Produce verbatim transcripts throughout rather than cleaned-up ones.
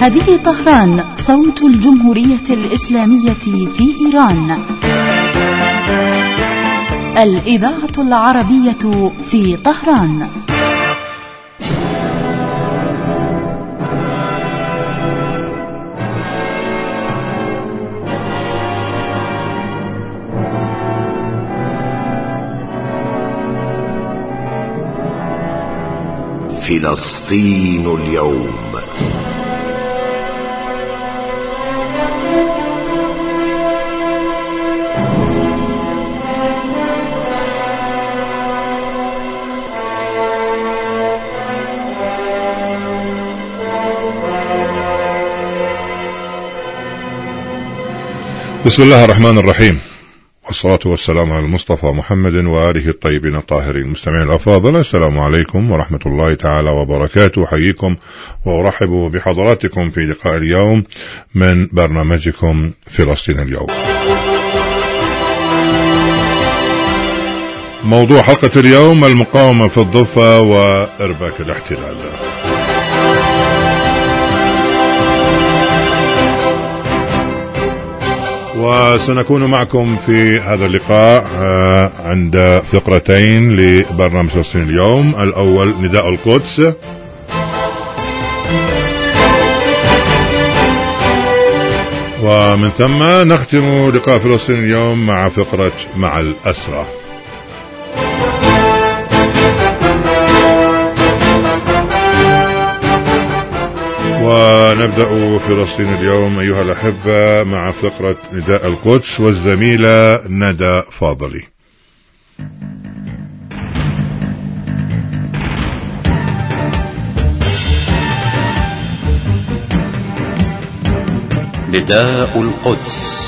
هذه طهران، صوت الجمهورية الإسلامية في إيران. الإذاعة العربية في طهران. فلسطين اليوم. بسم الله الرحمن الرحيم، والصلاة والسلام على المصطفى محمد وآله الطيبين الطاهرين. مستمعين الأفاضل، السلام عليكم ورحمة الله تعالى وبركاته. أحييكم وأرحب بحضراتكم في لقاء اليوم من برنامجكم فلسطين اليوم. موضوع حلقة اليوم: المقاومة في الضفة وإرباك الاحتلال. وسنكون معكم في هذا اللقاء عند فقرتين لبرنامج فلسطين اليوم. الأول نداء القدس، ومن ثم نختم لقاء فلسطين اليوم مع فقرة مع الأسرى. ونبدأ فلسطين اليوم أيها الأحبة مع فقرة نداء القدس والزميلة ندى فاضلي. نداء القدس.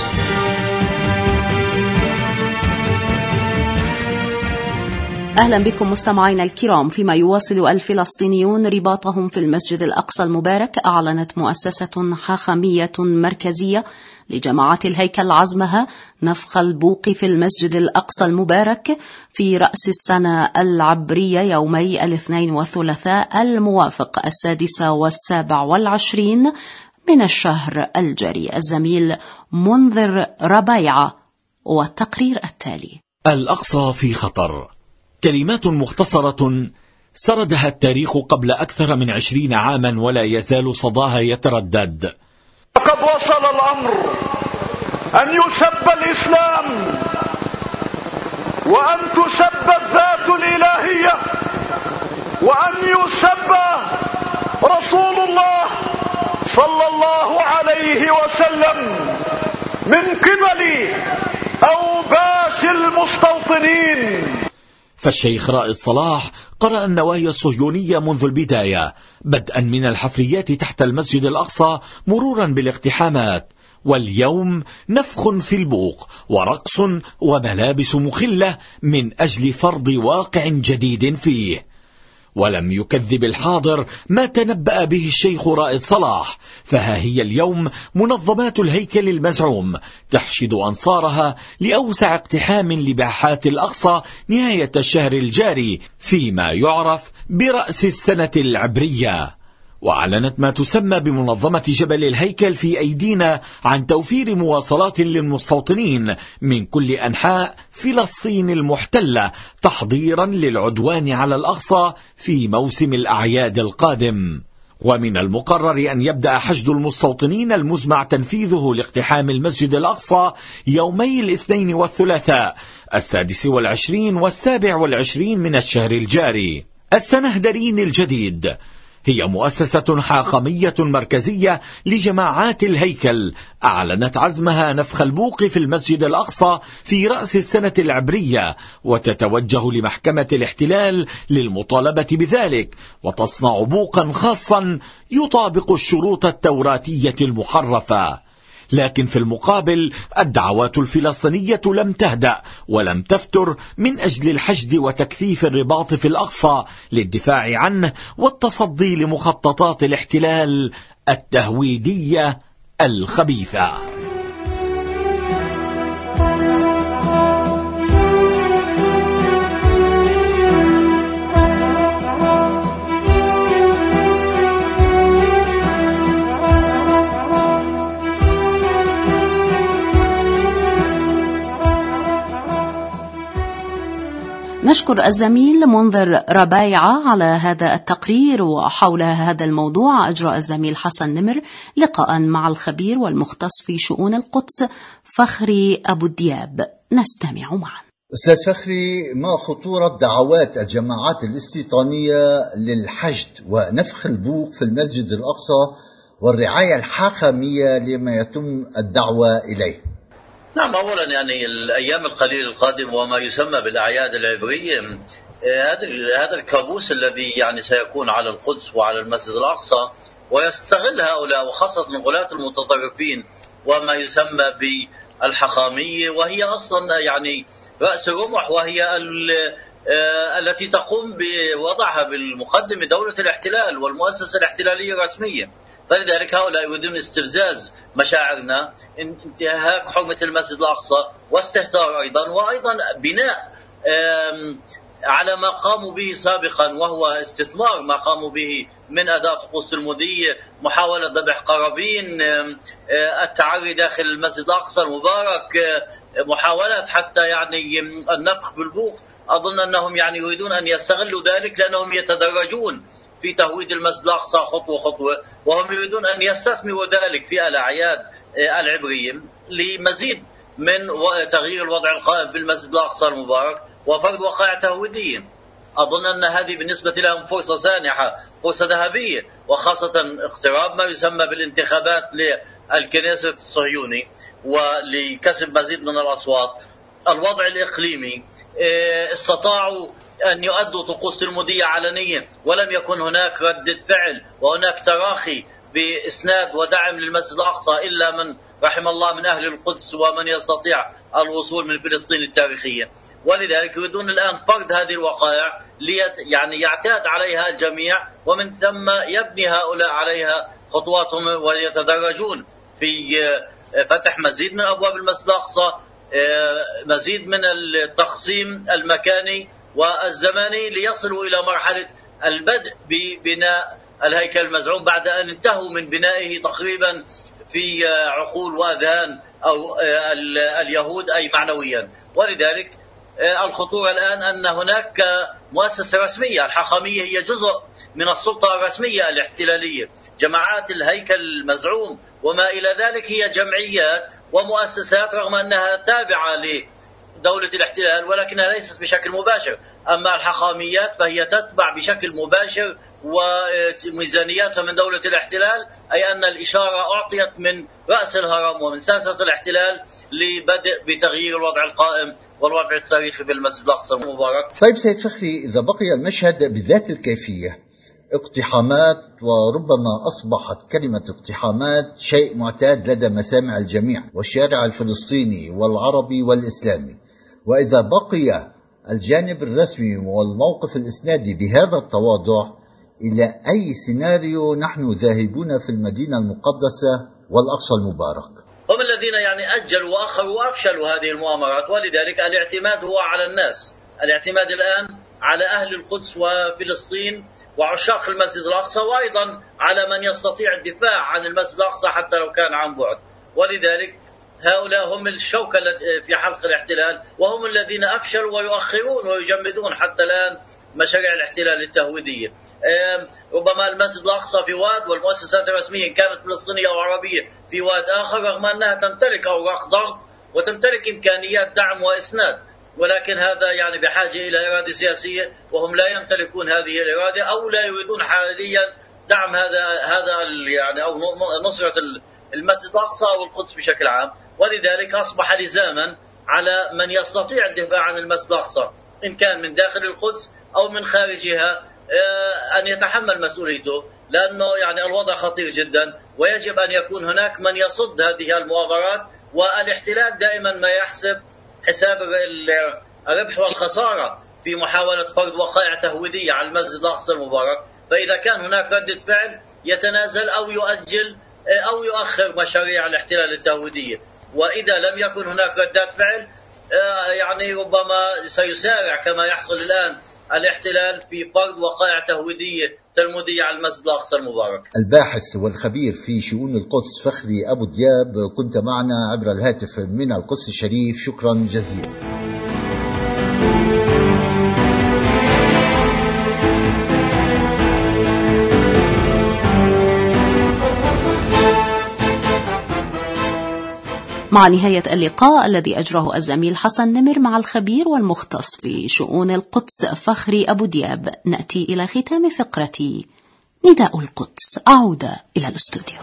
أهلا بكم مستمعينا الكرام. فيما يواصل الفلسطينيون رباطهم في المسجد الأقصى المبارك، أعلنت مؤسسة حاخامية مركزية لجماعات الهيكل عزمها نفخ البوق في المسجد الأقصى المبارك في رأس السنة العبرية يومي الاثنين والثلاثاء الموافق السادس والسابع والعشرين من الشهر الجاري. الزميل منذر ربيعة والتقرير التالي. الأقصى في خطر. كلمات مختصرة سردها التاريخ قبل أكثر من عشرين عاما ولا يزال صداها يتردد. لقد وصل الأمر أن يسب الإسلام وأن تسب الذات الإلهية وأن يسب رسول الله صلى الله عليه وسلم من قبل أوباش المستوطنين. فالشيخ رائد صلاح قرأ النوايا الصهيونية منذ البداية، بدءا من الحفريات تحت المسجد الأقصى مرورا بالاقتحامات، واليوم نفخ في البوق ورقص وملابس مخلة من أجل فرض واقع جديد فيه. ولم يكذب الحاضر ما تنبأ به الشيخ رائد صلاح، فها هي اليوم منظمات الهيكل المزعوم تحشد أنصارها لأوسع اقتحام لباحات الأقصى نهاية الشهر الجاري فيما يعرف برأس السنة العبرية. وأعلنت ما تسمى بمنظمة جبل الهيكل في أيدينا عن توفير مواصلات للمستوطنين من كل أنحاء فلسطين المحتلة تحضيرا للعدوان على الأقصى في موسم الأعياد القادم. ومن المقرر أن يبدأ حشد المستوطنين المزمع تنفيذه لاقتحام المسجد الأقصى يومي الاثنين والثلاثاء السادس والعشرين والسابع والعشرين من الشهر الجاري. السنهدرين الجديد هي مؤسسة حاخامية مركزية لجماعات الهيكل أعلنت عزمها نفخ البوق في المسجد الأقصى في رأس السنة العبرية، وتتوجه لمحكمة الاحتلال للمطالبة بذلك، وتصنع بوقا خاصا يطابق الشروط التوراتية المحرفة. لكن في المقابل الدعوات الفلسطينية لم تهدأ ولم تفتر من أجل الحشد وتكثيف الرباط في الأقصى للدفاع عنه والتصدي لمخططات الاحتلال التهويدية الخبيثة. نشكر الزميل منذر ربايعة على هذا التقرير. وحول هذا الموضوع أجرى الزميل حسن نمر لقاء مع الخبير والمختص في شؤون القدس فخري أبو الدياب. نستمع معا. أستاذ فخري، ما خطورة دعوات الجماعات الاستيطانية للحشد ونفخ البوق في المسجد الأقصى والرعاية الحاخامية لما يتم الدعوة إليه؟ نعم، أولا يعني الأيام القليلة القادمة وما يسمى بالأعياد العبرية، هذا هذا الكابوس الذي يعني سيكون على القدس وعلى المسجد الأقصى، ويستغل هؤلاء وخاصة الغلاة المتطرفين وما يسمى بالحخامية، وهي أصلا يعني رأس الرمح، وهي التي تقوم بوضعها بالمقدمة دولة الاحتلال والمؤسسة الاحتلالية الرسمية. فلذلك هؤلاء يريدون استفزاز مشاعرنا، انتهاك حرمة المسجد الأقصى واستهتار أيضا، وأيضا بناء على ما قاموا به سابقا، وهو استثمار ما قاموا به من أداء طقوس المودية، محاولة ذبح قرابين، التعري داخل المسجد الأقصى المبارك، محاولات حتى يعني النفخ بالبوق. أظن أنهم يعني يريدون أن يستغلوا ذلك، لأنهم يتدرجون في تهويد المسجد الأقصى خطوة خطوة، وهم يريدون أن يستثمروا ذلك في الأعياد العبرية لمزيد من تغيير الوضع القائم في المسجد الأقصى المبارك وفرض وقائع تهويدية. أظن أن هذه بالنسبة لهم فرصة سانحة، فرصة ذهبية، وخاصة اقتراب ما يسمى بالانتخابات للكنيسة الصهيوني ولكسب مزيد من الأصوات. الوضع الإقليمي استطاعوا أن يؤدوا طقوس المودية علنيا، ولم يكن هناك ردة فعل وهناك تراخي بإسناد ودعم للمسجد الأقصى إلا من رحم الله من أهل القدس ومن يستطيع الوصول من فلسطين التاريخية. ولذلك يريدون الآن فرض هذه الوقائع يعني يعتاد عليها الجميع، ومن ثم يبني هؤلاء عليها خطواتهم ويتدرجون في فتح مزيد من أبواب المسجد الأقصى، مزيد من التقسيم المكاني والزماني، ليصلوا إلى مرحلة البدء ببناء الهيكل المزعوم بعد أن انتهوا من بنائه تقريبا في عقول وأذهان أو اليهود أي معنويا. ولذلك الخطورة الآن أن هناك مؤسسة رسمية، الحخامية هي جزء من السلطة الرسمية الاحتلالية. جماعات الهيكل المزعوم وما إلى ذلك هي جمعيات ومؤسسات رغم أنها تابعة لدولة الاحتلال، ولكنها ليست بشكل مباشر. أما الحخاميات فهي تتبع بشكل مباشر وميزانياتها من دولة الاحتلال، أي أن الإشارة أعطيت من رأس الهرم ومن ساسة الاحتلال لبدء بتغيير الوضع القائم والوضع التاريخي بالمسجد الأقصى المبارك. طيب سيد فخري، إذا بقي المشهد بذات الكيفية، اقتحامات، وربما أصبحت كلمة اقتحامات شيء معتاد لدى مسامع الجميع والشارع الفلسطيني والعربي والإسلامي، وإذا بقي الجانب الرسمي والموقف الإسنادي بهذا التواضع، إلى أي سيناريو نحن ذاهبون في المدينة المقدسة والأقصى المبارك؟ هم الذين يعني أجلوا وأخروا وأفشلوا هذه المؤامرات، ولذلك الاعتماد هو على الناس. الاعتماد الآن على أهل القدس وفلسطين وعشاق المسجد الأقصى، وأيضا على من يستطيع الدفاع عن المسجد الأقصى حتى لو كان عن بعد. ولذلك هؤلاء هم الشوكة في حلق الاحتلال، وهم الذين أفشلوا ويؤخرون ويجمدون حتى الآن مشاريع الاحتلال التهويدية. ربما المسجد الأقصى في واد، والمؤسسات الرسمية كانت فلسطينية أو عربية في واد آخر، رغم أنها تمتلك أوراق ضغط وتمتلك إمكانيات دعم وإسناد، ولكن هذا يعني بحاجة إلى إرادة سياسية، وهم لا يمتلكون هذه الإرادة أو لا يريدون حاليا دعم هذا هذا يعني أو نصرة المسجد الأقصى أو القدس بشكل عام. ولذلك أصبح لزاما على من يستطيع الدفاع عن المسجد الأقصى إن كان من داخل القدس أو من خارجها أن يتحمل مسؤوليته، لأنه يعني الوضع خطير جدا، ويجب أن يكون هناك من يصد هذه المؤامرات. والاحتلال دائما ما يحسب حساب الربح والخسارة في محاولة فرض وقائع تهويدية على المسجد الأقصى المبارك. فإذا كان هناك ردة فعل يتنازل أو يؤجل أو يؤخر مشاريع الاحتلال التهويدية، وإذا لم يكن هناك ردات فعل يعني ربما سيسارع كما يحصل الآن الاحتلال في فرض وقائع تهويدية تلمودية على المسجد الأقصى المبارك. الباحث والخبير في شؤون القدس فخري أبو الدياب، كنت معنا عبر الهاتف من القدس الشريف، شكرا جزيلا. مع نهاية اللقاء الذي أجره الزميل حسن نمر مع الخبير والمختص في شؤون القدس فخري أبو دياب، نأتي إلى ختام فقرة نداء القدس. عودة إلى الاستوديو.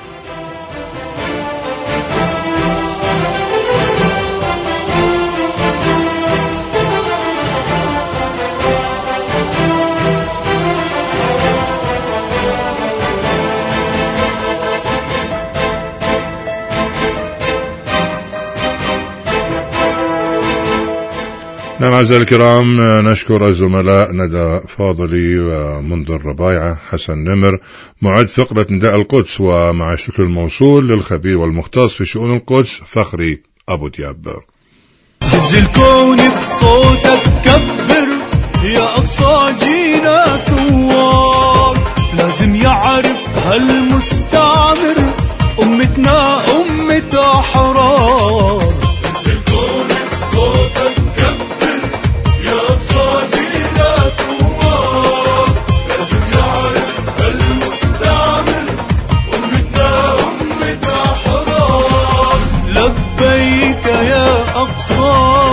نعم أعزائي الكرام، نشكر الزملاء ندى فاضلي ومنذر ربايعة حسن نمر معد فقرة نداء القدس، ومع الشكر الموصول للخبير والمختص في شؤون القدس فخري أبو دياب. هز الكون بصوتك كبر يا أقصى جينا ثوار، لازم يعرف هالمستعمر أمتنا أمة أحرار. هز الكون بصوتك كبر يا أقصى جينا ثوار، لازم يعرف هالمستعمر أمتنا أمة أحرار. لبيك يا أقصى،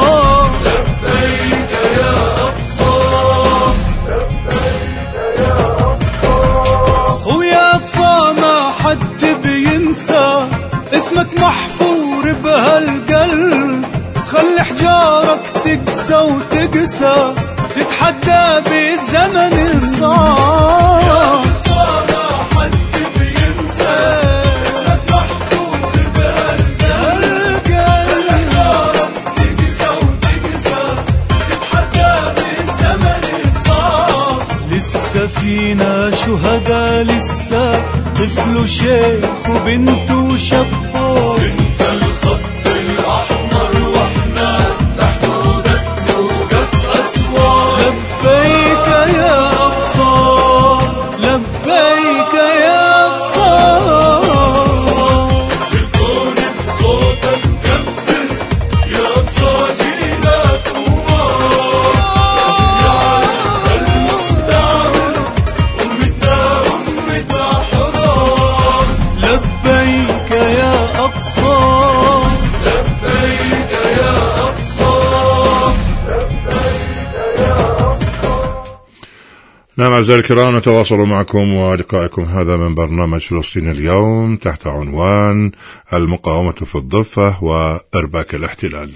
لبيك يا أقصى، لبيك يا أقصى. ويا أقصى ما حد بينسى اسمك محفور بهالقلب، خلي حجارك تقسى وتقسى تتحدى بالزمن الصعب. يا أقصى ما حد بينسى اسمك محفور بهالقلب، خلي حجارك تقسى وتقسى تتحدى بالزمن الصعب. لسه فينا شهداء، لسه طفل وشيخ وبنت وشباب، انت الخط الأحمر واحنا لحدودك نوقف أسوار. لبيك يا أقصى، لبيك يا أقصى. الكون بصوتك كبر يا أقصى جينا ثوار، يعرف المستعمر أمتنا أمة أحرار. لبيك يا أقصى، لبيك يا أقصى، لبيك يا أقصى. نعم أعزائي الكرام، نتواصل معكم ولقائكم هذا من برنامج فلسطين اليوم تحت عنوان المقاومة في الضفة وإرباك الاحتلال.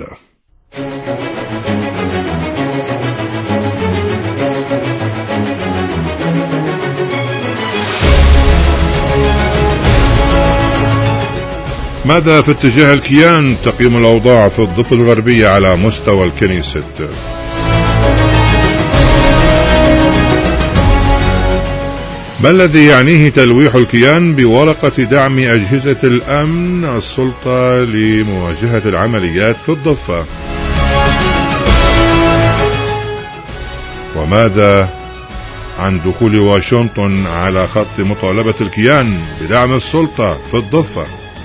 ماذا في اتجاه الكيان تقييم الأوضاع في الضفة الغربية على مستوى الكنيست؟ ما الذي يعنيه تلويح الكيان بورقة دعم أجهزة الأمن السلطة لمواجهة العمليات في الضفة؟ وماذا عن دخول واشنطن على خط مطالبة الكيان بدعم السلطة في الضفة؟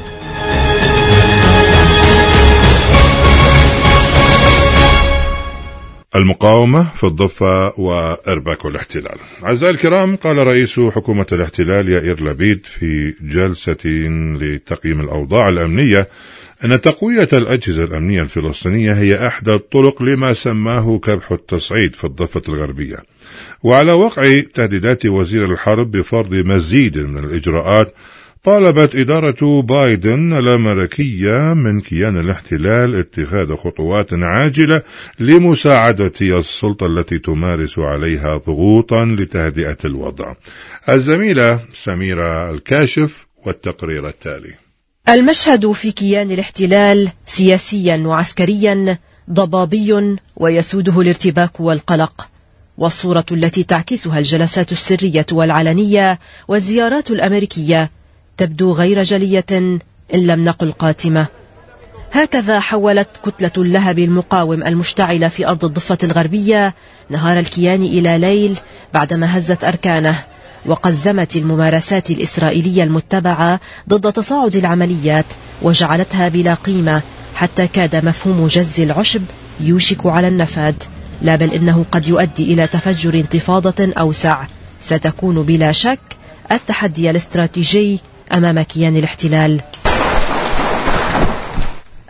المقاومة في الضفة وإرباك الاحتلال. أعزائي الكرام، قال رئيس حكومة الاحتلال يائير لبيد في جلسة لتقييم الأوضاع الأمنية أن تقوية الأجهزة الأمنية الفلسطينية هي إحدى الطرق لما سماه كبح التصعيد في الضفة الغربية، وعلى وقع تهديدات وزير الحرب بفرض مزيد من الإجراءات طالبت إدارة بايدن الأمريكية من كيان الاحتلال اتخاذ خطوات عاجلة لمساعدة السلطة التي تمارس عليها ضغوطا لتهدئة الوضع. الزميلة سميرة الكاشف والتقرير التالي. المشهد في كيان الاحتلال سياسيا وعسكريا ضبابي ويسوده الارتباك والقلق، والصورة التي تعكسها الجلسات السرية والعلنية والزيارات الأمريكية تبدو غير جلية إن لم نقل قاتمة. هكذا حولت كتلة اللهب المقاوم المشتعلة في أرض الضفة الغربية نهار الكيان إلى ليل بعدما هزت أركانه وقزمت الممارسات الإسرائيلية المتبعة ضد تصاعد العمليات وجعلتها بلا قيمة، حتى كاد مفهوم جز العشب يوشك على النفاذ. لا بل إنه قد يؤدي إلى تفجر انتفاضة أوسع ستكون بلا شك التحدي الاستراتيجي أمام كيان الاحتلال.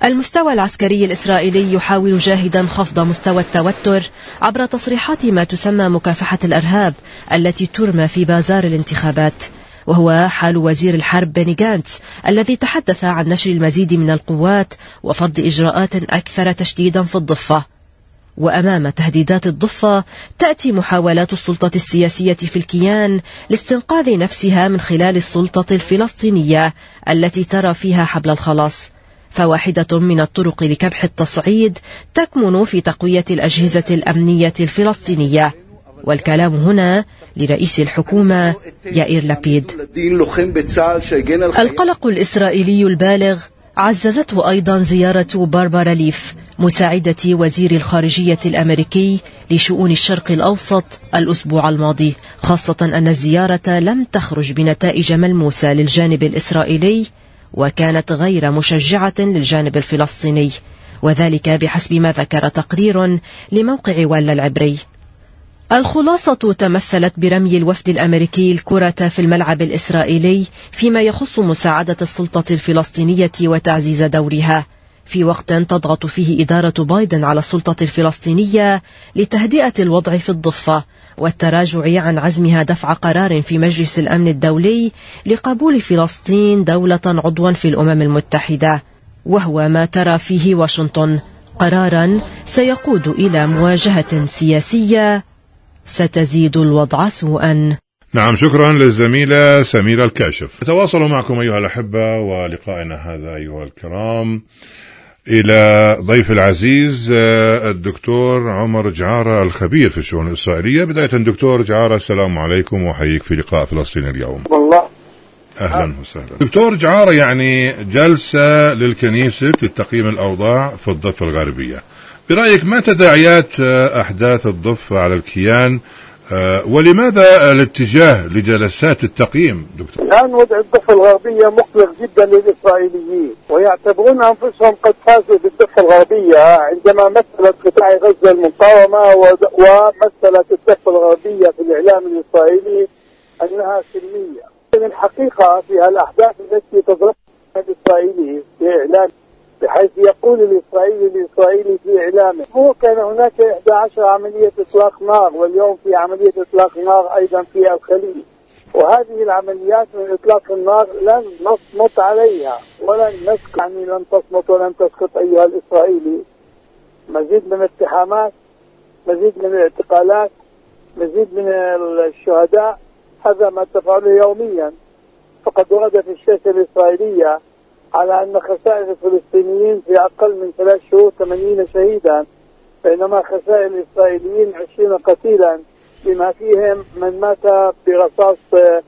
المستوى العسكري الإسرائيلي يحاول جاهدا خفض مستوى التوتر عبر تصريحات ما تسمى مكافحة الإرهاب التي ترمى في بازار الانتخابات، وهو حال وزير الحرب بيني غانتس الذي تحدث عن نشر المزيد من القوات وفرض إجراءات أكثر تشديدا في الضفة. وأمام تهديدات الضفة تأتي محاولات السلطة السياسية في الكيان لاستنقاذ نفسها من خلال السلطة الفلسطينية التي ترى فيها حبل الخلاص. فواحدة من الطرق لكبح التصعيد تكمن في تقوية الأجهزة الأمنية الفلسطينية، والكلام هنا لرئيس الحكومة يائير لبيد. القلق الإسرائيلي البالغ عززته أيضا زيارة باربارا ليف مساعدة وزير الخارجية الأمريكي لشؤون الشرق الأوسط الأسبوع الماضي، خاصة أن الزيارة لم تخرج بنتائج ملموسة للجانب الإسرائيلي وكانت غير مشجعة للجانب الفلسطيني، وذلك بحسب ما ذكر تقرير لموقع ولا العبري. الخلاصة تمثلت برمي الوفد الأمريكي الكرة في الملعب الإسرائيلي فيما يخص مساعدة السلطة الفلسطينية وتعزيز دورها، في وقت تضغط فيه إدارة بايدن على السلطة الفلسطينية لتهدئة الوضع في الضفة والتراجع عن عزمها دفع قرار في مجلس الأمن الدولي لقبول فلسطين دولة عضوا في الأمم المتحدة، وهو ما ترى فيه واشنطن قرارا سيقود إلى مواجهة سياسية ستزيد الوضع سوءا. نعم، شكرا للزميلة سميرة الكاشف. نتواصل معكم أيها الأحبة، ولقائنا هذا أيها الكرام إلى ضيف العزيز الدكتور عمر جعارة الخبير في الشؤون الإسرائيلية. بداية دكتور جعارة، السلام عليكم وحييك في لقاء فلسطين اليوم. والله أهلا وسهلا. دكتور جعارة، يعني جلسة للكنيسة لتقييم الأوضاع في الضفة الغربية، برأيك ما تداعيات أحداث الضفة على الكيان، ولماذا الاتجاه لجلسات التقييم دكتور؟ الآن وضع الضفة الغربية مقلق جدا للإسرائيليين، ويعتبرون أنفسهم قد فازوا بالضفة الغربية عندما مثلت قطاع غزة المقاومة ومثلت الضفة الغربية في الإعلام الإسرائيلي أنها سلمية. الحقيقة في الأحداث التي تضربها الإسرائيلي في إعلام، بحيث يقول الإسرائيلي الإسرائيلي في إعلامه هو كان هناك إحدى عشرة عملية إطلاق نار، واليوم في عملية إطلاق نار أيضا في الخليل، وهذه العمليات من إطلاق النار لن نصمت عليها ولن نسكت، يعني لن تصمت ولن تسكت أيها الإسرائيلي. مزيد من الاتهامات، مزيد من الاعتقالات، مزيد من الشهداء، هذا ما تفعله يوميا. فقد ورد في الشاشة الإسرائيلية على أن خسائر الفلسطينيين في أقل من ثلاث شهور ثمانين شهيدا، بينما خسائر الإسرائيليين عشرين قتيلا، بما فيهم من مات برصاص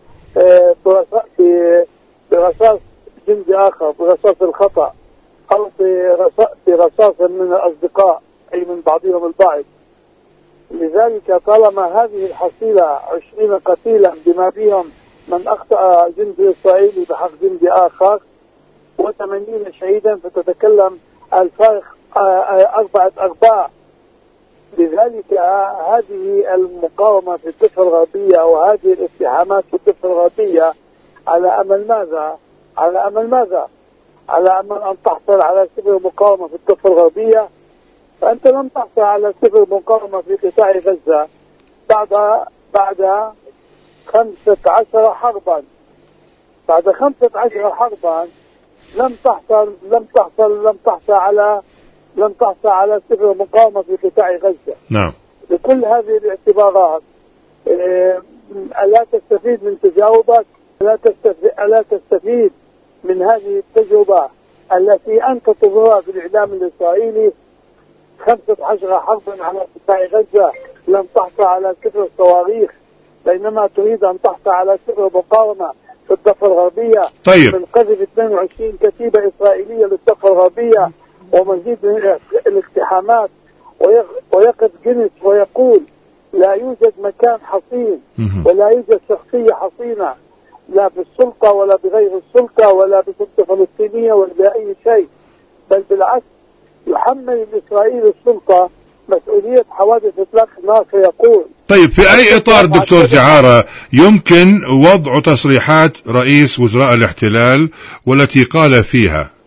برصاص جندي آخر، برصاص الخطأ، أو برصاص من الأصدقاء أي من بعضهم البعض. لذلك طالما هذه الحصيلة عشرين قتيلا بما فيهم من أخطأ جندي إسرائيلي بحق جندي آخر وثمانين شهيدا، فتتكلم الفارق أربعة أرباع. لذلك هذه المقاومة في الضفة الغربية وهذه الاتهامات في الضفة الغربية على أمل ماذا؟ على أمل ماذا؟ على أمل أن تحصل على سفر مقاومة في الضفة الغربية، فأنت لم تحصل على سفر مقاومة في قطاع غزة بعد بعد خمسة عشر حربا. بعد خمسة عشر حربا لم تحصل لم تحصل لم تحصل على لم تحصل على سفر مقاومة في قطاع غزة. نعم. بكل هذه الاعتبارات إيه، ألا تستفيد من تجاوبك؟ ألا تستفيد ألا تستفيد من هذه التجربة التي أنت تظهرها في الإعلام الإسرائيلي؟ خمسة عشر حربا على قطاع غزة لم تحصل على سفر الصواريخ، بينما تريد أن تحصل على سفر مقاومة في الضفة الغربية. طيب. من قذف اثنين وعشرين كتيبة إسرائيلية للضفة الغربية ومزيد من الاقتحامات، ويقف جنس ويقول لا يوجد مكان حصين ولا يوجد شخصية حصينة، لا بالسلطة ولا بغير السلطة ولا بسلطة فلسطينية ولا بأي شيء، بل بالعكس يحمل الإسرائيلي السلطة مسؤولية حوادث إطلاق النار. فيقول طيب في أي إطار دكتور جعارة يمكن وضع تصريحات رئيس وزراء الاحتلال والتي قال فيها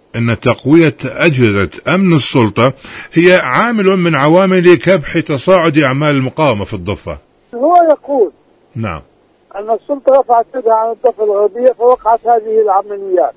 أن تقوية أجهزة أمن السلطة هي عامل من عوامل كبح تصاعد أعمال المقاومة في الضفة. هو يقول نعم أن السلطة رفعت يدها عن الضفة الغربية فوقعت هذه العمليات،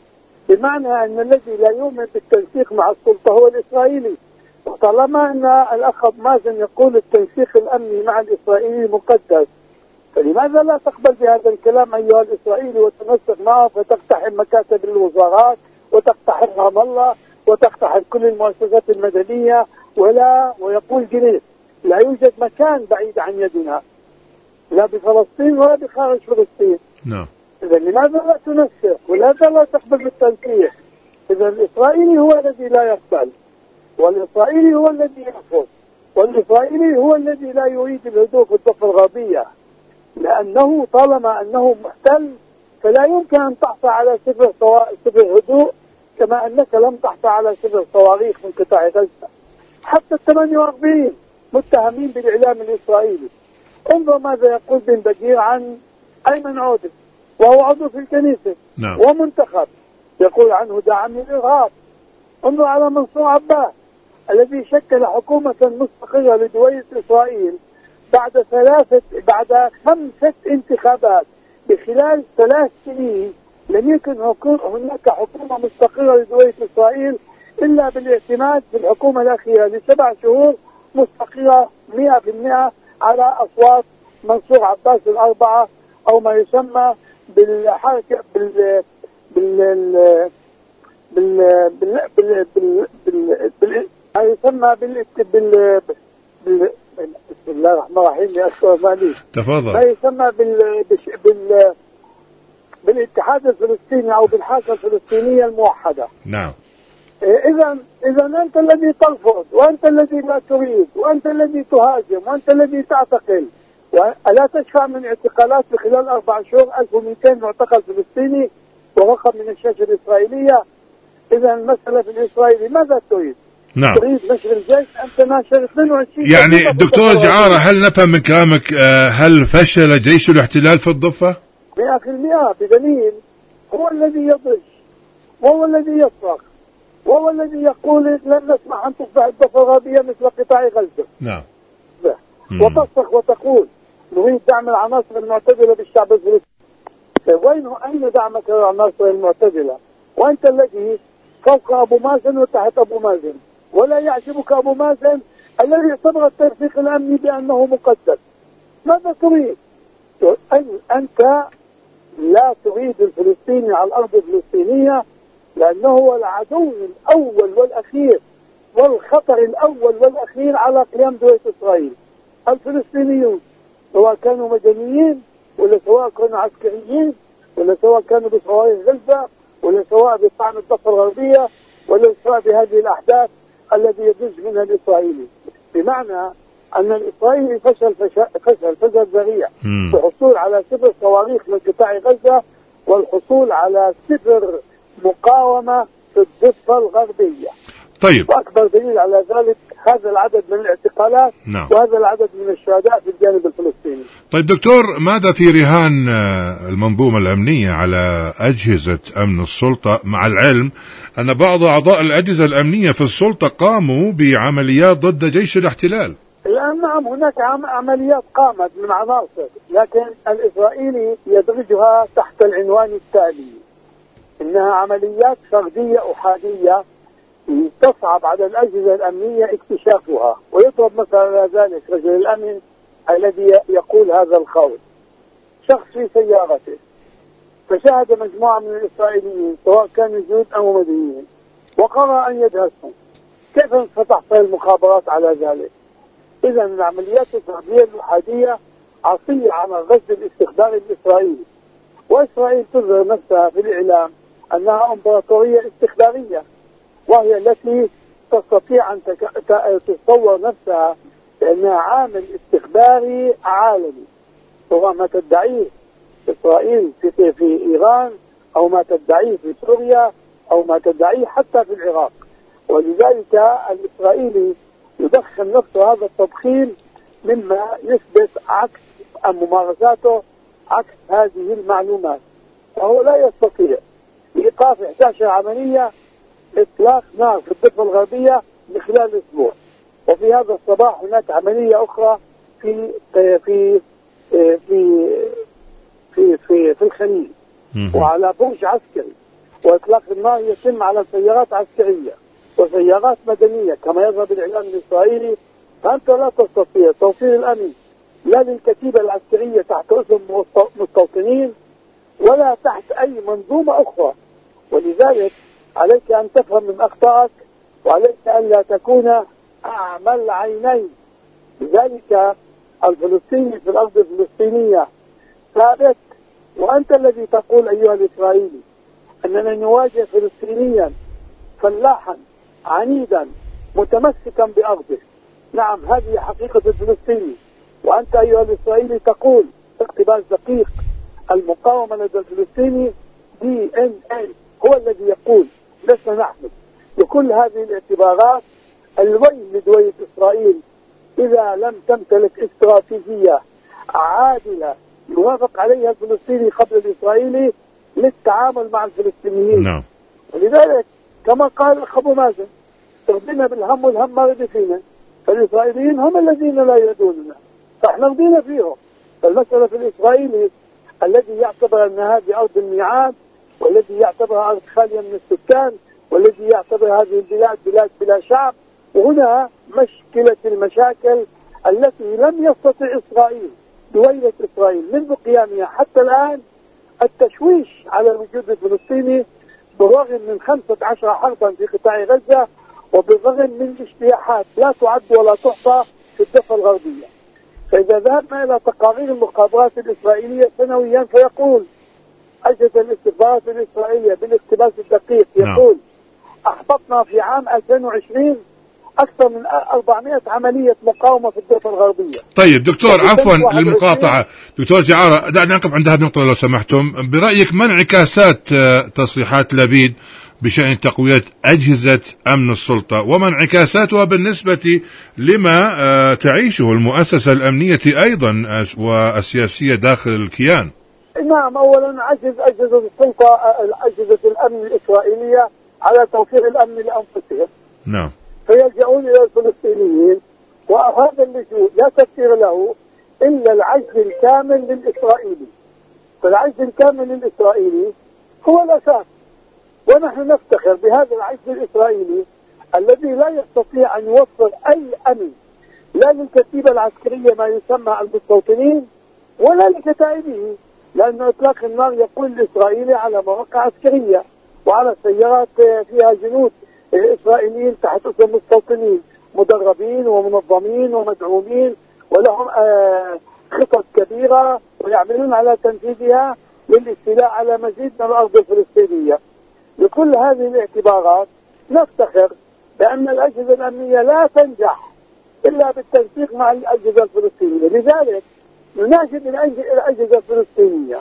بمعنى أن الذي لا يؤمن بالتنسيق مع السلطة هو الإسرائيلي. وطالما أن الأخ مازن يقول التنسيق الأمني مع الإسرائيلي مقدس، فلماذا لا تقبل بهذا الكلام أيها الإسرائيلي وتنسق معه فتقتحم مكاتب الوزارات وتقتحم رام الله وتقتحم كل المؤسسات المدنية؟ ولا ويقول جنيف لا يوجد مكان بعيد عن يدنا لا بفلسطين ولا بخارج فلسطين. نعم. إذا لماذا لا تنسق ولماذا لا تقبل بالتنسيق؟ إذا الإسرائيلي هو الذي لا يقبل، والإسرائيلي هو الذي يرفض، والإسرائيلي هو الذي لا يريد الهدوء في الضفة الغربية، لأنه طالما أنه محتل فلا يمكن أن تحصل على صفر صفر هدوء، كما أنك لم تحصل على صفر صواريخ من قطاع غزة. حتى الثمانية وأربعين متهمين بالإعلام الإسرائيلي. انظر ماذا يقول بن بدير عن أيمن عودة وهو عضو في الكنيسة. نعم. ومنتخب، يقول عنه دعم للإرهاب. انظر على منصور عباس الذي شكل حكومة مستقلة لدولة إسرائيل بعد ثلاثة بعد خمسة انتخابات بخلال ثلاث سنين. لم يكن هناك حكومة مستقلة لدولة إسرائيل إلا بالاعتماد في الحكومة الأخيرة لسبع شهور مستقلة مئة بالمئة على أصوات منصور عباس الأربعة، أو ما يسمى بالحركة بال بال بال بال بال بال بال ما يسمى بال بال بال بسم الله الرحمن الرحيم يا أخوة مالي تفضل. ما يسمى بال بال بالاتحاد الفلسطيني أو بالحركة الفلسطينية الموحدة. نعم. إذا إذا أنت الذي ترفض، وأنت الذي لا تريد، وأنت الذي تهاجم، وأنت الذي تعتقل. وألا تشفع من اعتقالات في خلال أربع شهور ألف ومئتين معتقل فلسطيني ورقم من الشاشة الإسرائيلية. إذا المسألة في الإسرائيلي ماذا تريد؟ نعم. تريد نشر الجيش؟ أنت ناشر اثنين وعشرين. يعني دكتور جعارة، هل نفهم من كلامك هل فشل جيش الاحتلال في الضفة؟ مئة في المئة، بدليل هو الذي يضج وهو الذي يصرخ وهو الذي يقول لن نسمح أن تصبح الضفة الغربية مثل قطاع غزة. نعم. وتصرخ وتقول نريد دعم العناصر المعتدلة بالشعب الفلسطيني. وين أين دعمك للعناصر المعتدلة وأنت الذي فوق أبو مازن وتحت أبو مازن، ولا يعجبك أبو مازن الذي اعتبر الترفيق الأمني بأنه مقدس؟ ماذا تريد؟ أنت لا تريد الفلسطيني على الأرض الفلسطينية، لأنه هو العدو الأول والأخير والخطر الأول والأخير على قيام دولة إسرائيل. الفلسطينيون سواء كانوا مدنيين ولا سواء كانوا عسكريين ولا سواء كانوا بصواريخ غزة ولا سواء بطعن الضفة الغربية ولا سواء بهذه الأحداث الذي يضج منها الإسرائيلي. بمعنى أن الإسرائيلي فشل فشل فشل ذريع في الحصول على صفر صواريخ من قطاع غزة والحصول على صفر مقاومة في الضفة الغربية. طيب. وأكبر دليل على ذلك هذا العدد من الاعتقالات. نعم. وهذا العدد من الشهداء في الجانب الفلسطيني. طيب دكتور، ماذا في رهان المنظومة الأمنية على أجهزة أمن السلطة، مع العلم أن بعض أعضاء الأجهزة الأمنية في السلطة قاموا بعمليات ضد جيش الاحتلال؟ الآن نعم، هناك عمليات قامت من عناصر، لكن الإسرائيلي يدرجها تحت العنوان التالي: إنها عمليات فردية أحادية تصعب على الأجهزة الأمنية اكتشافها. ويضرب مثلا على ذلك رجل الأمن الذي يقول هذا القول: شخص في سيارته فشاهد مجموعة من الإسرائيليين سواء كانوا جنود أو مدنيين وقرر أن يدهسهم. كيف ستحصل المخابرات على ذلك؟ إذا العمليات الفردية الأحادية عصية على الغزو الاستخباري الإسرائيلي، وإسرائيل تظهر نفسها في الإعلام أنها إمبراطورية استخبارية، وهي التي تستطيع أن تتصور نفسها بأنها عامل استخباري عالمي، سواء ما تدعيه إسرائيل في في إيران أو ما تدعيه في سوريا أو ما تدعيه حتى في العراق. ولذلك الإسرائيلي يدخل نفسه هذا التضخيم مما يثبت عكس ممارساته عكس هذه المعلومات، فهو لا يستطيع إيقاف إحدى عشرة عملية إطلاق نار في الضفة الغربية خلال أسبوع. وفي هذا الصباح هناك عملية أخرى في في في في في في, في الخليل وعلى برج عسكري. وإطلاق النار يتم على سيارات عسكرية وسيارات مدنية كما يظهر بالإعلام الإسرائيلي. فأنت لا تستطيع توفير الأمن لا للكتيبة العسكرية تحت اسم مستوطنين ولا تحت أي منظومة أخرى. ولذلك عليك أن تفهم من أخطائك وعليك أن لا تكون أعمى العينين. لذلك الفلسطيني في الأرض الفلسطينية ثابت. وأنت الذي تقول أيها الإسرائيلي أننا نواجه فلسطينيا فلاحا عنيدا متمسكا بأرضه. نعم هذه حقيقة الفلسطيني. وأنت أيها الإسرائيلي تقول اقتباس دقيق المقاومة لدى الفلسطيني دي إن إيه هو الذي يقول لسنا نحن. لكل هذه الاعتبارات الويل لدولة إسرائيل إذا لم تمتلك استراتيجية عادلة يوافق عليها الفلسطيني قبل الإسرائيلي للتعامل مع الفلسطينيين. نعم. ولذلك كما قال الأخ أبو مازن ترضينا بالهم والهم ما رضي فينا. فالإسرائيليين هم الذين لا يريدوننا فإحنا رضينا فيهم. فالمسألة في الإسرائيلي الذي يعتبر أن هذه أرض الميعاد والذي يعتبرها أرض خالية من السكان والذي يعتبر هذه البلاد بلاد بلا شعب. وهنا مشكلة المشاكل التي لم يستطع إسرائيل دويلة إسرائيل منذ قيامها حتى الآن التشويش على الوجود الفلسطيني بالرغم من خمسة عشر حربا في قطاع غزة وبالرغم من اجتياحات لا تعد ولا تحصى في الضفة الغربية. فإذا ذهبنا إلى تقارير المخابرات الإسرائيلية سنويا فيقول أجهزة الاستخبارات الإسرائيلية بالاقتباس الدقيق يقول أحبطنا في عام ألفين وعشرين أكثر من أربعمائة عملية مقاومة في الضفة الغربية. طيب دكتور عفوا للمقاطعة دكتور جعارة دعنا نقف عند هذه النقطة لو سمحتم. برأيك ما انعكاسات تصريحات لبيد بشأن تقوية أجهزة أمن السلطة وما انعكاساتها بالنسبة لما تعيشه المؤسسة الأمنية أيضا والسياسية داخل الكيان؟ نعم أولا عجز أجهزة السلطة أجهزة الأمن الإسرائيلية على توفير الأمن لأنفسهم. نعم. فيلجؤون إلى الفلسطينيين وهذا اللجوء لا تفسير له إلا العجز الكامل للإسرائيلي. فالعجز الكامل للإسرائيلي هو الأساس. ونحن نفتخر بهذا العجز الإسرائيلي الذي لا يستطيع أن يوفر أي أمن لا للكتيبة العسكرية ما يسمى المستوطنين ولا لكتائبه. لأن إطلاق النار يقول الإسرائيلي على مواقع عسكرية وعلى سيارات فيها جنود إسرائيليين تحت اسم مستوطنين مدربين ومنظمين ومدعومين ولهم آه خطط كبيرة ويعملون على تنفيذها للاستيلاء على مزيد من الأرض الفلسطينية. لكل هذه الاعتبارات نفتخر بأن الأجهزة الأمنية لا تنجح إلا بالتنسيق مع الأجهزة الفلسطينية. لذلك نناشد الأجهزة الفلسطينية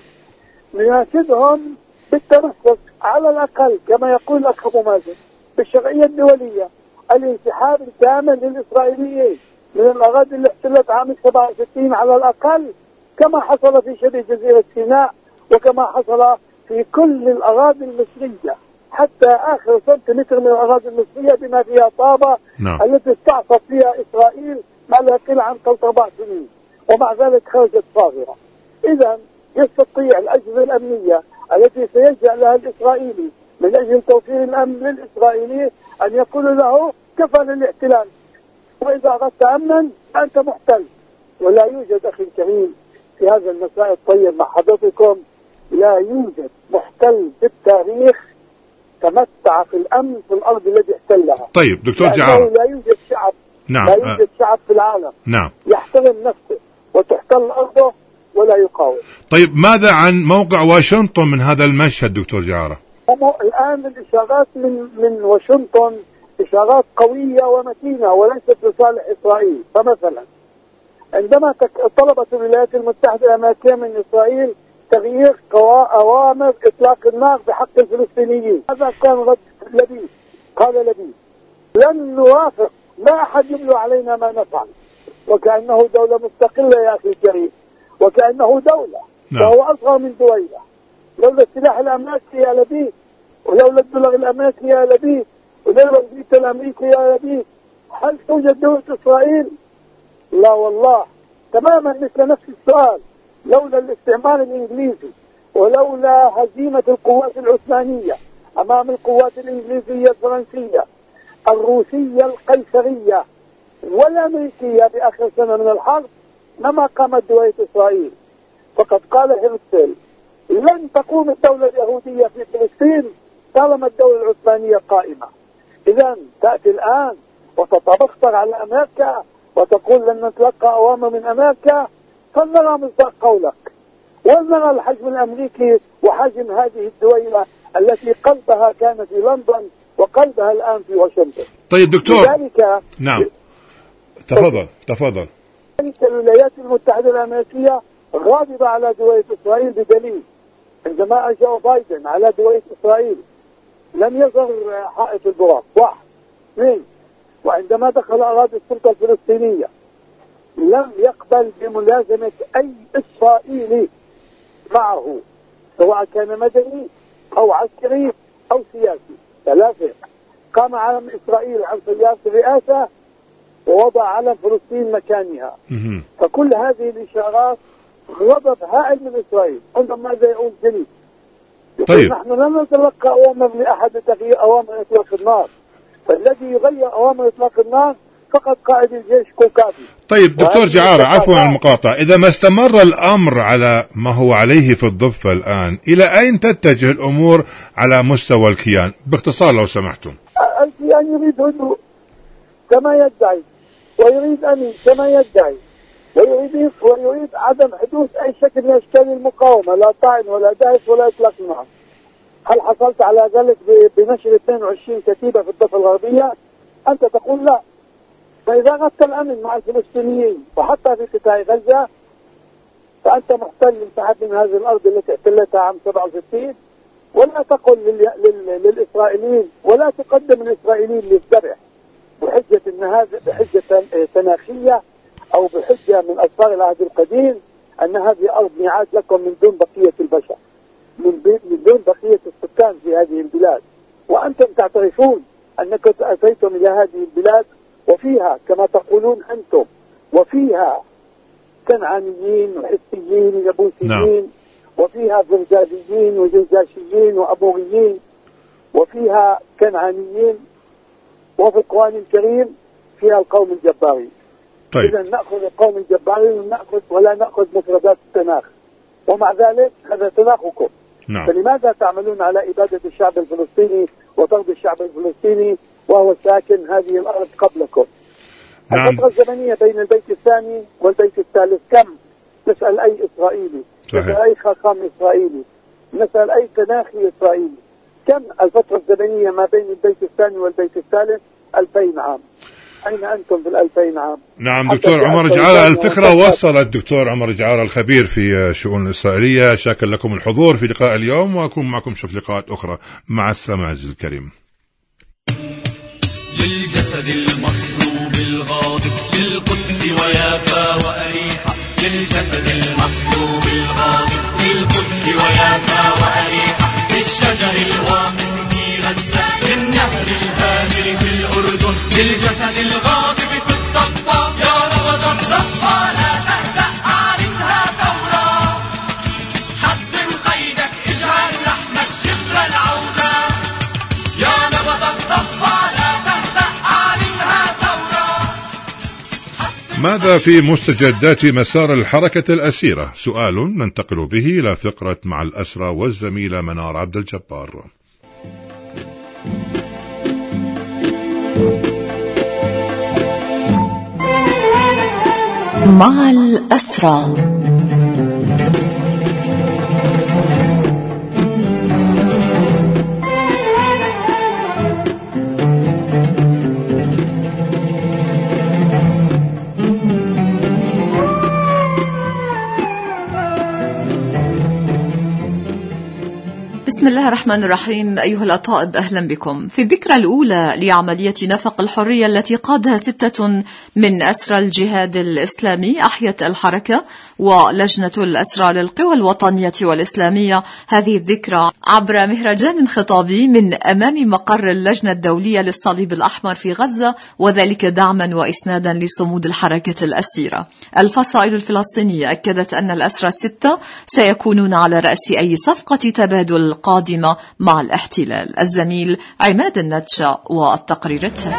نناشدهم بالتمسك على الأقل كما يقول الأخ أبو مازن بالشرعية الدولية الانسحاب الكامل للإسرائيليين من الأراضي اللي احتلت عام سبعة وستين على الأقل كما حصل في شبه جزيرة سيناء وكما حصل في كل الأراضي المصرية حتى آخر سنتيمتر من الأراضي المصرية بما فيها طابة نعم. التي استعصت فيها إسرائيل ما لا يقل عن ثلاث أربع سنين ومع ذلك خرجت صاغرة. إذا يستطيع الأجهزة الأمنية التي سيلجأ لها الإسرائيلي من أجل توفير الأمن للإسرائيلي أن يقول له كفى للاحتلال وإذا أردت أمنا فأنت محتل. ولا يوجد أخي الكريم في هذا المساء الطيب مع حضرتكم لا يوجد محتل بالتاريخ تمتع في الأمن في الأرض التي احتلها. طيب دكتور جعارة لا يوجد شعب نعم. لا يوجد شعب في العالم نعم. يحترم نفسه وتحتل أرضه ولا يقاوم. طيب ماذا عن موقع واشنطن من هذا المشهد دكتور جعارة؟ الآن الإشارات من من واشنطن إشارات قوية ومتينة وليست لصالح إسرائيل. فمثلا عندما طلبت الولايات المتحدة الأمريكية من إسرائيل تغيير أوامر إطلاق النار بحق الفلسطينيين هذا كان رد لبيد. قال لبيد لن نوافق لا أحد يملو علينا ما نفعل وكأنه دولة مستقلة يا أخي الكريم وكأنه دولة نعم. وهو أصغر من دويلة. لولا السلاح الأمريكي يا لبيد ولولا الدولار الأمريكي يا لبيد وللرئيس الأمريكي يا لبيب هل توجد دولة إسرائيل؟ لا والله، تماما مثل نفس السؤال. لولا الاستعمار الإنجليزي ولولا هزيمة القوات العثمانية أمام القوات الإنجليزية الفرنسية الروسية القيصرية والأمريكية بآخر سنة من الحرب لما قامت دولة إسرائيل. فقد قال هرتزل لن تقوم الدولة اليهودية في فلسطين طالما الدولة العثمانية قائمة. إذا تأتي الآن وتتبختر على أمريكا وتقول لن نتلقى أوامر من أمريكا، فلنرى مصداق قولك ولنرى الحجم الأمريكي وحجم هذه الدولة التي قلبها كان في لندن وقلبها الآن في واشنطن. طيب دكتور، لذلك نعم تفضل تفضل. لذلك الولايات المتحدة الأمريكية غاضبة على دولة إسرائيل بدليل عندما أجا بايدن على دولة إسرائيل لم يظهر حائط البراق، واحد. اثنين، وعندما دخل أراضي السلطة الفلسطينية لم يقبل بملازمة أي إسرائيلي معه سواء كان مدني أو عسكري أو سياسي. ثلاثة، قام علم إسرائيل عن سيارة الرئاسة ووضع علم فلسطين مكانها. فكل هذه الإشارات غضب هائل من إسرائيل. انظر ماذا يقول جليل. طيب نحن لم نتلقى أوامر لأحد بتغيير أوامر إطلاق النار، فالذي يغير أوامر إطلاق النار فقط قائد الجيش كوكابي. طيب دكتور جعارة، عفوا عن المقاطعة، إذا ما استمر الأمر على ما هو عليه في الضفة الآن، إلى أين تتجه الأمور على مستوى الكيان؟ باختصار لو سمحتم. الكيان يريد هدوء كما يدعي، ويريد أمن كما يدعي، ويريد ويريد عدم حدوث أي شكل من أشكال المقاومة، لا طعن ولا دهس ولا إطلاق نار. هل حصلت على ذلك بنشر اثنين وعشرين كتيبة في الضفة الغربية؟ أنت تقول لا. فإذا غطى الأمن مع الفلسطينيين وحتى في قطاع غزة فأنت محتل مساحات من هذه الأرض التي احتلتها عام سبعة وستين، ولا تقل لل... لل... للإسرائيليين ولا تقدم الإسرائيليين للذبح بحجة أن هذا بحجة تناخية أو بحجة من أسفار العهد القديم أن هذه أرض ميعاد لكم من دون بقية البشر، من, بي... من دون بقية السكان في هذه البلاد، وأنتم تعترفون أنكم أتيتم إلى هذه البلاد وفيها كما تقولون أنتم وفيها كنعانيين وحسيين ويبوسيين، وفيها زرجاجيين وزرجاشيين وأبوغيين، وفيها كنعانيين، وفي القرآن الكريم فيها القوم الجبارين. طيب. إذا نأخذ القوم الجبارين ونأخذ ولا نأخذ مفردات التناخ، ومع ذلك هذا تناخكم. نعم. فلماذا تعملون على إبادة الشعب الفلسطيني وطرد الشعب الفلسطيني وهو ساكن هذه الأرض قبلكم؟ نعم. الفترة الزمنية بين البيت الثاني والبيت الثالث كم؟ نسأل أي إسرائيلي، صحيح. نسأل أي خاخام إسرائيلي، نسأل أي تناخي إسرائيلي، كم الفترة الزمنية ما بين البيت الثاني والبيت الثالث؟ ألفين عام. أين أنتم في الألفين عام؟ نعم دكتور عمر جعارة، الفكرة وصلت. دكتور عمر جعارة الخبير في الشؤون الإسرائيلية، شاكر لكم الحضور في لقاء اليوم، وأكون معكم في لقاءات أخرى. مع السلامة عزيزي الكريم. للجسد المصلوب الغاضب للقدس ويافا وأريحة، للجسد المصلوب الغاضب للقدس ويافا وأريحة، للشجر الواقف في غزة، للنهر الهادر في الأردن، للجسد الغاضب في الضفة، يا رغد الضفة لا تهدأ أعلنها ثورة، حطم قيدك اجعل لحمك جسر العودة، يا نبض الضفة لا تهدأ أعلنها ثورة. ماذا في مستجدات مسار الحركة الأسيرة؟ سؤال ننتقل به إلى فقرة مع الأسرى والزميلة منار عبد الجبار. مع الأسرى. بسم الله الرحمن الرحيم. أيها الأطائب، أهلا بكم. في الذكرى الأولى لعملية نفق الحرية التي قادها ستة من أسرى الجهاد الإسلامي، أحيت الحركة ولجنة الأسرى للقوى الوطنية والإسلامية هذه الذكرى عبر مهرجان خطابي من أمام مقر اللجنة الدولية للصليب الأحمر في غزة، وذلك دعما وإسنادا لصمود الحركة الأسيرة. الفصائل الفلسطينية أكدت أن الأسرى الستة سيكونون على رأس أي صفقة تبادل قادمة مع الاحتلال. الزميل عماد النتشا والتقرير التالي.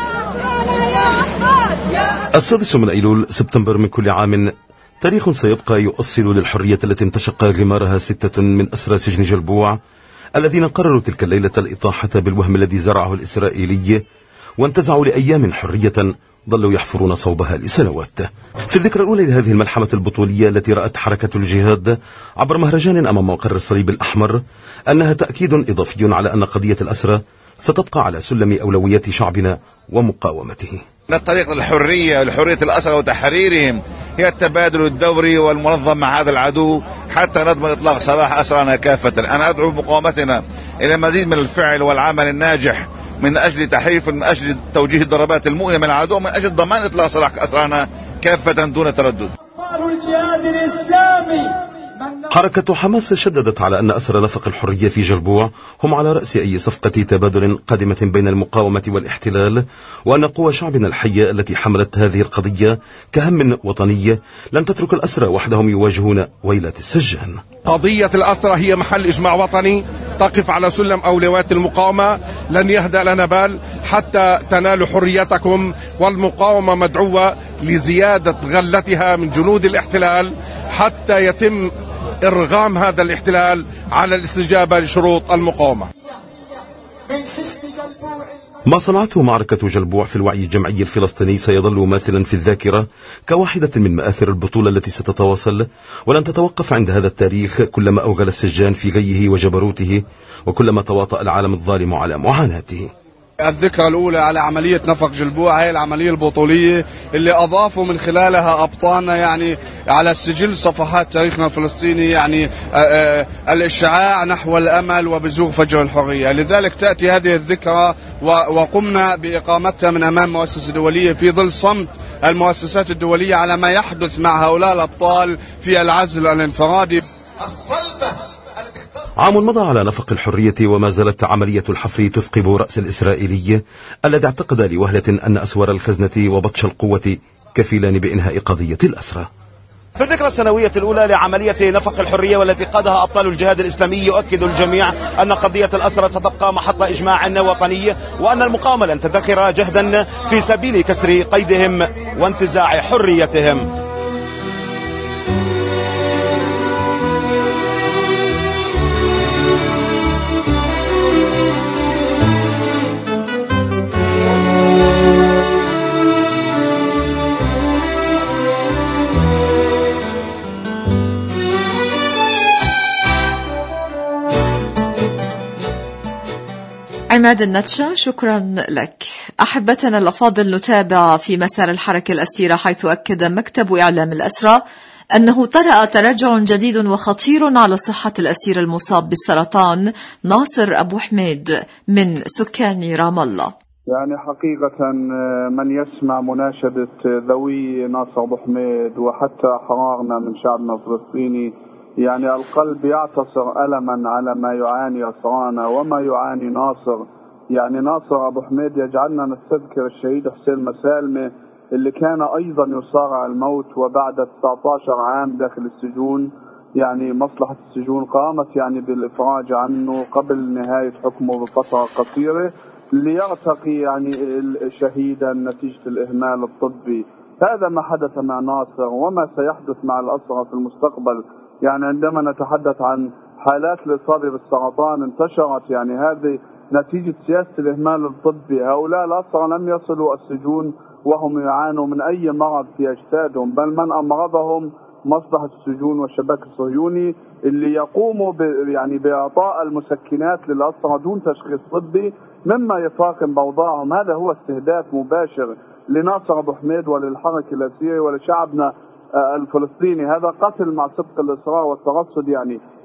السادس من أيلول سبتمبر من كل عام تاريخ سيبقى يؤصل للحرية التي انتشق غمارها ستة من أسرى سجن جلبوع الذين قرروا تلك الليلة الإطاحة بالوهم الذي زرعه الإسرائيلي، وانتزعوا لأيام حرية ظلوا يحفرون صوبها لسنوات. في الذكرى الأولى لهذه الملحمة البطولية التي رأت حركة الجهاد عبر مهرجان أمام مقر الصليب الأحمر أنها تأكيد إضافي على أن قضية الأسرى ستبقى على سلم أولويات شعبنا ومقاومته. الطريق للحرية لحرية الأسرى وتحريرهم هي التبادل الدوري والمنظم مع هذا العدو حتى نضمن إطلاق سراح أسرانا كافة. أنا أدعو مقاومتنا إلى مزيد من الفعل والعمل الناجح من أجل تحريف، من أجل توجيه الضربات المؤلمة من العدو، من أجل ضمان إطلاق سراح أسرانا كافة دون تردد. الجهاد الإسلامي حركة حماس شددت على أن أسرى نفق الحرية في جلبوع هم على رأس أي صفقة تبادل قادمة بين المقاومة والاحتلال، وأن قوى شعبنا الحية التي حملت هذه القضية كهم وطني لن تترك الأسرى وحدهم يواجهون ويلات السجان. قضية الأسرى هي محل إجماع وطني، تقف على سلم أولويات المقاومة، لن يهدأ لنا بال حتى تنالوا حريتكم، والمقاومة مدعوة لزيادة غلتها من جنود الاحتلال حتى يتم إرغام هذا الاحتلال على الاستجابة لشروط المقاومة. ما صنعته معركة جلبوع في الوعي الجمعي الفلسطيني سيظل ماثلا في الذاكرة كواحدة من مآثر البطولة التي ستتواصل ولن تتوقف عند هذا التاريخ، كلما أوغل السجان في غيه وجبروته، وكلما تواطأ العالم الظالم على معاناته. الذكرى الأولى على عملية نفق جلبوع هي العملية البطولية اللي أضافوا من خلالها أبطالنا يعني على سجل صفحات تاريخنا الفلسطيني يعني الإشعاع نحو الأمل وبزوغ فجر الحرية. لذلك تأتي هذه الذكرى وقمنا بإقامتها من أمام مؤسسة دولية في ظل صمت المؤسسات الدولية على ما يحدث مع هؤلاء الأبطال في العزل الانفرادي. عام مضى على نفق الحرية وما زالت عملية الحفر تثقب رأس الإسرائيلي الذي اعتقد لوهلة أن أسوار الخزنة وبطش القوة كفيلان بإنهاء قضية الأسرى. في الذكرى السنوية الأولى لعملية نفق الحرية والتي قادها أبطال الجهاد الإسلامي يؤكد الجميع أن قضية الأسرى ستبقى محط إجماع وطني، وأن المقاومة لن تدخر جهدا في سبيل كسر قيدهم وانتزاع حريتهم. عماد النتشا، شكرا لك. أحبتنا الأفاضل، نتابع في مسار الحركة الأسيرة، حيث أكد مكتب إعلام الأسرى أنه طرأ تراجع جديد وخطير على صحة الأسير المصاب بالسرطان ناصر أبو حميد من سكان رام الله. يعني حقيقة من يسمع مناشدة ذوي ناصر أبو حميد وحتى حرارنا من شعبنا الفلسطيني، يعني القلب يعتصر ألما على ما يعاني أسرانا وما يعاني ناصر. يعني ناصر أبو حميد يجعلنا نستذكر الشهيد حسين مسالمة اللي كان أيضا يصارع الموت، وبعد تسعة عشر عام داخل السجون يعني مصلحة السجون قامت يعني بالإفراج عنه قبل نهاية حكمه بفترة قصيرة ليرتقي يعني شهيدا نتيجة الإهمال الطبي. هذا ما حدث مع ناصر وما سيحدث مع الأسرى في المستقبل. يعني عندما نتحدث عن حالات الإصابة بالسرطان انتشرت، يعني هذه نتيجة سياسة الإهمال الطبي. هؤلاء الأسرى لم يصلوا السجون وهم يعانوا من أي مرض في أجسادهم، بل من أمرضهم مصلحة السجون والشباك الصهيوني اللي يقوموا يعني بإعطاء المسكنات للأسرى دون تشخيص طبي مما يفاقم بوضعهم. هذا هو استهداف مباشر لناصر أبو حميد وللحركة الأسيرة ولشعبنا الفلسطيني. هذا قتل مع سبق الإصرار والترصد يعني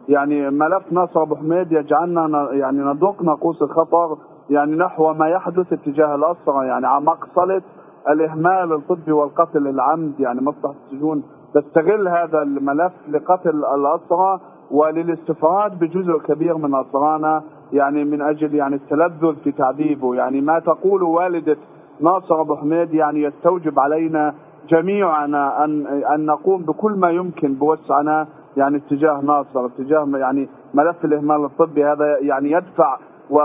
يعني ملف ناصر أبو حميد يجعلنا يعني ندق ناقوس الخطر يعني نحو ما يحدث اتجاه الأسرى، يعني على مقصلة الإهمال الطبي والقتل العمد. يعني مصلحة السجون تستغل هذا الملف لقتل الأسرى وللاستفراد بجزء كبير من أسرانا، يعني من أجل يعني التلذذ في تعذيبه. يعني ما تقول والدة ناصر أبو حميد يعني يستوجب علينا جميعنا أن أن نقوم بكل ما يمكن بوسعنا يعني اتجاه ناصر، اتجاه يعني ملف الإهمال الطبي هذا يعني يدفع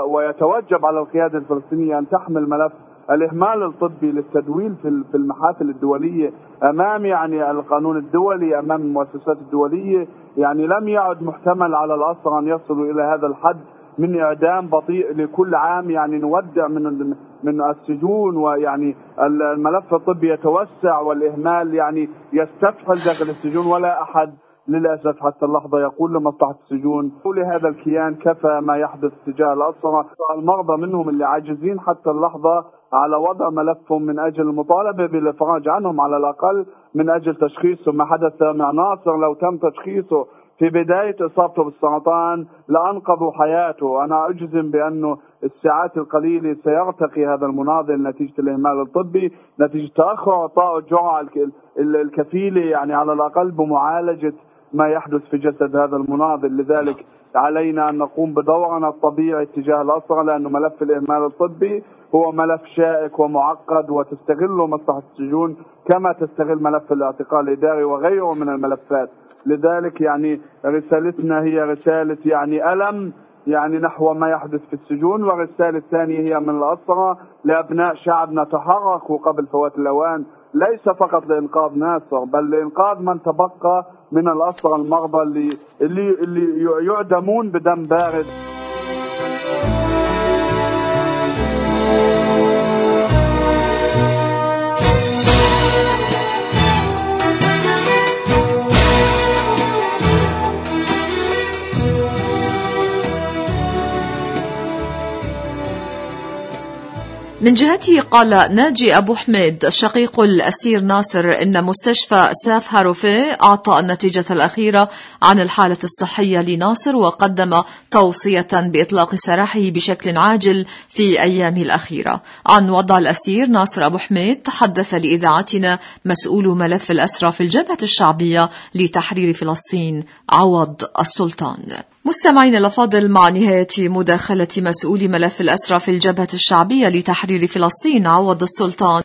ويتوجب على القيادة الفلسطينية أن تحمل ملف الإهمال الطبي للتدويل في المحافل الدولية أمام يعني القانون الدولي، أمام المؤسسات الدولية. يعني لم يعد محتمل على الأسرى أن يصلوا إلى هذا الحد من إعدام بطيء لكل عام. يعني نودع من من السجون، ويعني الملف الطبي يتوسع والإهمال يعني يستفحل داخل السجون، ولا أحد للأسف حتى اللحظة يقول لمصلحة السجون ولهذا الكيان كفى ما يحدث تجاه الأسرى. المرضى منهم اللي عاجزين حتى اللحظة على وضع ملفهم من أجل المطالبة بالإفراج عنهم على الأقل من أجل تشخيصهم. ما حدث مع ناصر لو تم تشخيصه في بداية إصابته بالسرطان لأنقذوا حياته. أنا أجزم بأنه الساعات القليلة سيرتقي هذا المناضل نتيجة الإهمال الطبي، نتيجة تأخر إعطاء الجرعة الكفيلة يعني على الأقل بمعالجة ما يحدث في جسد هذا المناضل. لذلك علينا أن نقوم بدورنا الطبيعي تجاه الأسرى، لأنه ملف الإهمال الطبي هو ملف شائك ومعقد وتستغله مصلحة السجون كما تستغل ملف الاعتقال الإداري وغيره من الملفات. لذلك يعني رسالتنا هي رسالة يعني ألم يعني نحو ما يحدث في السجون، والرسالة الثانية هي من الأسرى لأبناء شعبنا تحركوا قبل فوات الأوان، ليس فقط لإنقاذ ناصر بل لإنقاذ من تبقى من الأسرى المرضى اللي اللي اللي يعدمون بدم بارد. من جهته قال ناجي أبو حميد شقيق الأسير ناصر إن مستشفى ساف هاروفي أعطى النتيجة الأخيرة عن الحالة الصحية لناصر، وقدم توصية بإطلاق سراحه بشكل عاجل في أيامه الأخيرة. عن وضع الأسير ناصر أبو حميد تحدث لإذاعتنا مسؤول ملف الأسرى في الجبهة الشعبية لتحرير فلسطين عوض السلطان. مستمعين الأفاضل، مع نهاية مداخلة مسؤول ملف الأسرى في الجبهة الشعبية لتحرير فلسطين عوض السلطان